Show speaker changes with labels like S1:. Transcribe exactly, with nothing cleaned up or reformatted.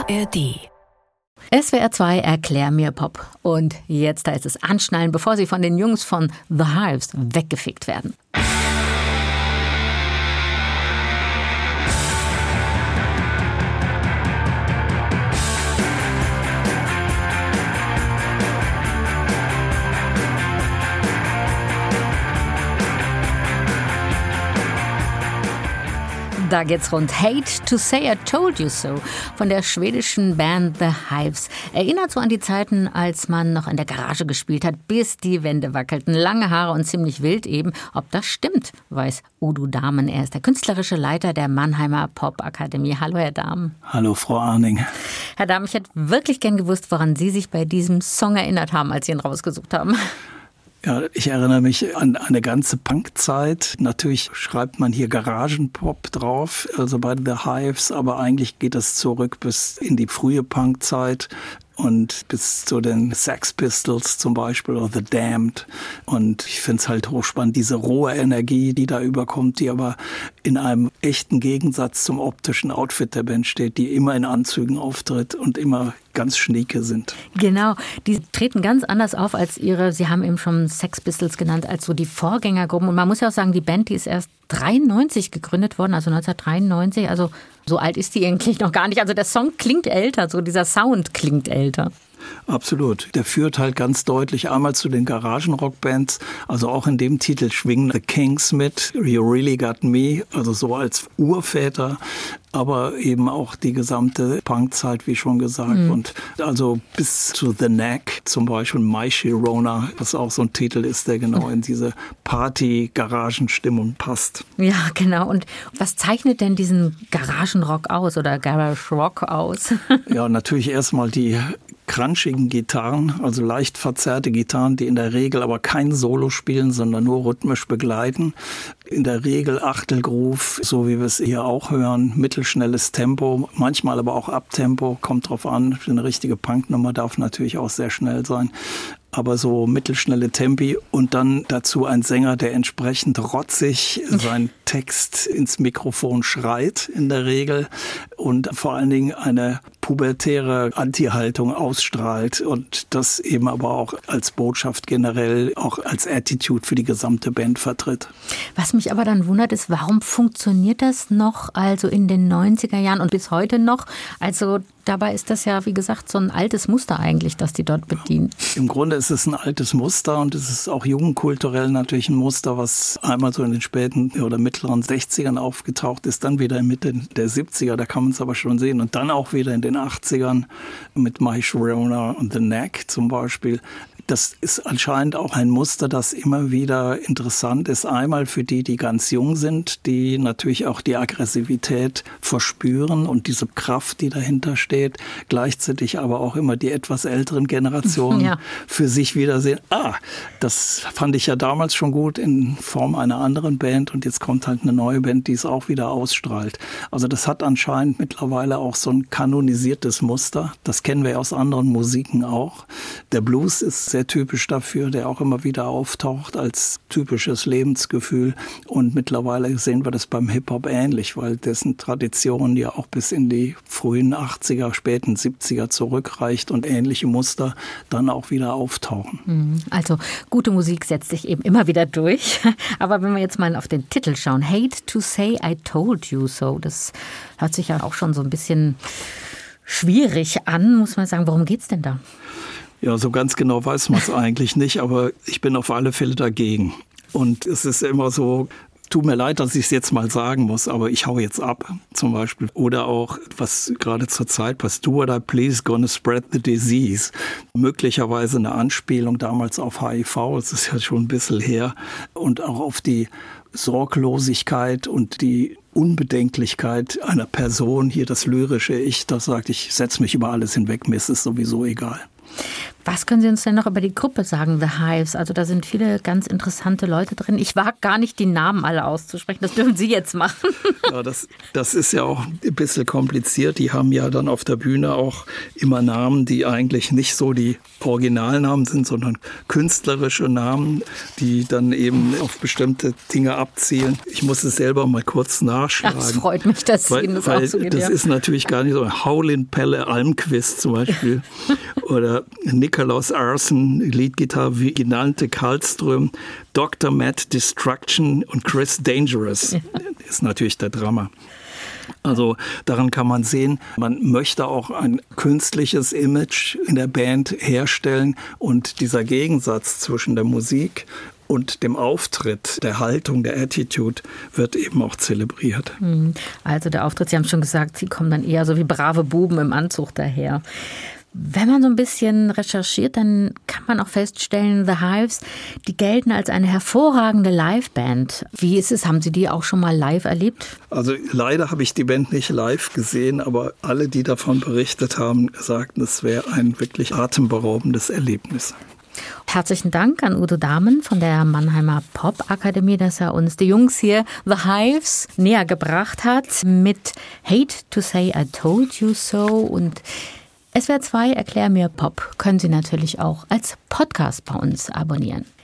S1: A R D.
S2: S W R zwei Erklär mir Pop. Und jetzt heißt es anschnallen, bevor Sie von den Jungs von The Hives weggefickt werden. Da geht's rund. Hate to say I told you so von der schwedischen Band The Hives. Erinnert so an die Zeiten, als man noch in der Garage gespielt hat, bis die Wände wackelten. Lange Haare und ziemlich wild eben. Ob das stimmt, weiß Udo Dahmen. Er ist der künstlerische Leiter der Mannheimer Popakademie. Hallo, Herr Dahmen.
S3: Hallo, Frau Arning.
S2: Herr Dahmen, ich hätte wirklich gern gewusst, woran Sie sich bei diesem Song erinnert haben, als Sie ihn rausgesucht haben.
S3: Ja, ich erinnere mich an eine ganze Punkzeit. Natürlich schreibt man hier Garagenpop drauf, also bei The Hives, aber eigentlich geht das zurück bis in die frühe Punkzeit und bis zu den Sex Pistols zum Beispiel oder The Damned. Und ich finde es halt hochspannend, diese rohe Energie, die da überkommt, die aber in einem echten Gegensatz zum optischen Outfit der Band steht, die immer in Anzügen auftritt und immer ganz schnieke sind.
S2: Genau, die treten ganz anders auf als ihre, Sie haben eben schon Sex Pistols genannt, als so die Vorgängergruppen. Und man muss ja auch sagen, die Band, die ist erst dreiundneunzig gegründet worden, also neunzehnhundertdreiundneunzig, also so alt ist die eigentlich noch gar nicht. Also der Song klingt älter, so dieser Sound klingt älter.
S3: Absolut. Der führt halt ganz deutlich einmal zu den Garagenrockbands, also auch in dem Titel schwingen The Kings mit, You Really Got Me, also so als Urväter, aber eben auch die gesamte Punkzeit, wie schon gesagt. Mhm. Und also bis zu The Knack, zum Beispiel My Sharona, was auch so ein Titel ist, der genau in diese Party-Garagenstimmung passt.
S2: Ja, genau. Und was zeichnet denn diesen Garagenrock aus oder Garage Rock aus?
S3: Ja, natürlich erstmal die crunchigen Gitarren, also leicht verzerrte Gitarren, die in der Regel aber kein Solo spielen, sondern nur rhythmisch begleiten. In der Regel Achtelgroove, so wie wir es hier auch hören, mittelschnelles Tempo, manchmal aber auch Abtempo, kommt drauf an. Eine richtige Punknummer darf natürlich auch sehr schnell sein. Aber so mittelschnelle Tempi und dann dazu ein Sänger, der entsprechend rotzig seinen Text ins Mikrofon schreit in der Regel und vor allen Dingen eine pubertäre Anti-Haltung ausstrahlt und das eben aber auch als Botschaft generell, auch als Attitude für die gesamte Band vertritt.
S2: Was mich aber dann wundert ist, warum funktioniert das noch, also in den neunziger Jahren und bis heute noch? Also dabei ist das ja, wie gesagt, so ein altes Muster eigentlich, das die dort bedienen. Im
S3: Grunde ist es ein altes Muster und es ist auch jugendkulturell natürlich ein Muster, was einmal so in den späten oder mittleren sechzigern aufgetaucht ist, dann wieder in Mitte der siebziger, da kann man es aber schon sehen, und dann auch wieder in den achtzigern mit My Sharona und The Knack zum Beispiel. Das ist anscheinend auch ein Muster, das immer wieder interessant ist. Einmal für die, die ganz jung sind, die natürlich auch die Aggressivität verspüren und diese Kraft, die dahinter steht. Gleichzeitig aber auch immer die etwas älteren Generationen ja. für sich wiedersehen. Ah, das fand ich ja damals schon gut in Form einer anderen Band und jetzt kommt halt eine neue Band, die es auch wieder ausstrahlt. Also das hat anscheinend mittlerweile auch so ein kanonisiertes Muster. Das kennen wir aus anderen Musiken auch. Der Blues ist sehr typisch dafür, der auch immer wieder auftaucht als typisches Lebensgefühl. Und mittlerweile sehen wir das beim Hip-Hop ähnlich, weil dessen Tradition ja auch bis in die frühen achtziger, späten siebziger zurückreicht und ähnliche Muster dann auch wieder auftauchen.
S2: Also gute Musik setzt sich eben immer wieder durch. Aber wenn wir jetzt mal auf den Titel schauen, Hate to say I told you so, das hört sich ja auch schon so ein bisschen schwierig an, muss man sagen. Worum geht's denn da?
S3: Ja, so ganz genau weiß man es eigentlich nicht, aber ich bin auf alle Fälle dagegen. Und es ist immer so, tut mir leid, dass ich es jetzt mal sagen muss, aber ich hau jetzt ab, zum Beispiel. Oder auch, was gerade zur Zeit, was do what I please, gonna spread the disease. Möglicherweise eine Anspielung damals auf H I V, das ist ja schon ein bisschen her. Und auch auf die Sorglosigkeit und die Unbedenklichkeit einer Person, hier das lyrische Ich, das sagt, ich setze mich über alles hinweg, mir ist es sowieso egal.
S2: Was können Sie uns denn noch über die Gruppe sagen, The Hives? Also da sind viele ganz interessante Leute drin. Ich wage gar nicht, die Namen alle auszusprechen. Das dürfen Sie jetzt machen.
S3: Ja, das, das ist ja auch ein bisschen kompliziert. Die haben ja dann auf der Bühne auch immer Namen, die eigentlich nicht so die Originalnamen sind, sondern künstlerische Namen, die dann eben auf bestimmte Dinge abzielen. Ich muss es selber mal kurz nachschlagen.
S2: Ach, es freut mich, dass
S3: weil,
S2: Ihnen das
S3: weil
S2: auch so geht.
S3: Das
S2: ja.
S3: ist natürlich gar nicht so. Howlin' Pelle Almqvist zum Beispiel oder Nikolaus Arson, Leadgitarre wie genannte Karlström, Doktor Matt Destruction und Chris Dangerous. Ja. Ist natürlich der Drummer. Also daran kann man sehen, man möchte auch ein künstliches Image in der Band herstellen und dieser Gegensatz zwischen der Musik und dem Auftritt, der Haltung, der Attitude wird eben auch zelebriert.
S2: Also der Auftritt, Sie haben schon gesagt, Sie kommen dann eher so wie brave Buben im Anzug daher. Wenn man so ein bisschen recherchiert, dann kann man auch feststellen, The Hives, die gelten als eine hervorragende Liveband. Wie ist es? Haben Sie die auch schon mal live erlebt?
S3: Also leider habe ich die Band nicht live gesehen, aber alle, die davon berichtet haben, sagten, es wäre ein wirklich atemberaubendes Erlebnis.
S2: Herzlichen Dank an Udo Dahmen von der Mannheimer Popakademie, dass er uns die Jungs hier, The Hives, näher gebracht hat mit Hate to Say I Told You So. Und S W R zwei Erklär mir Pop können Sie natürlich auch als Podcast bei uns abonnieren.